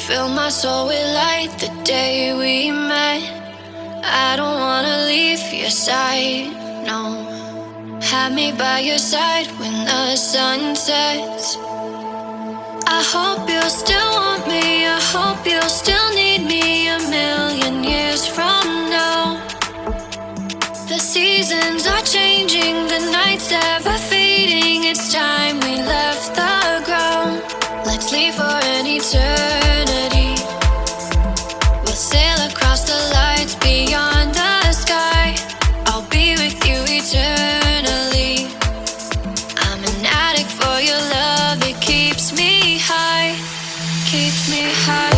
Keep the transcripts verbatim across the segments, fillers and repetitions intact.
Fill my soul with light the day we met. I don't wanna leave your side, no. Have me by your side when the sun sets. I hope you'll still want me, I hope you'll still need me a million years from now. The seasons are changing, the nights ever fading. It's time we left the ground. Let's leave for an eternity. We'll sail across the lights beyond the sky. I'll be with you eternally. I'm an addict for your love, it keeps me high, keeps me high.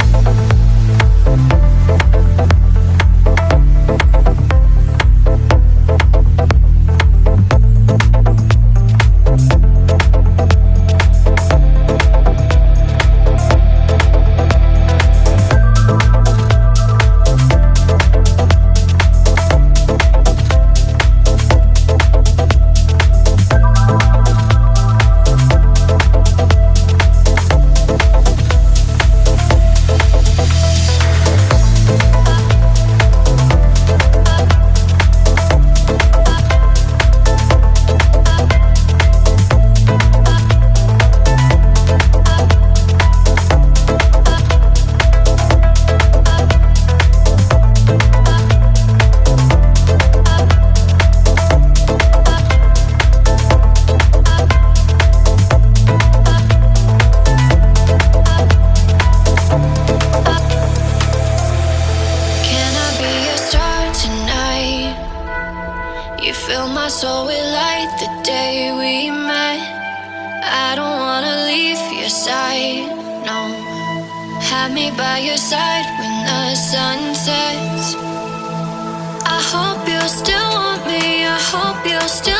You fill my soul with light the day we met. I don't wanna leave your side, no. Have me by your side when the sun sets. I hope you'll still want me, I hope you'll still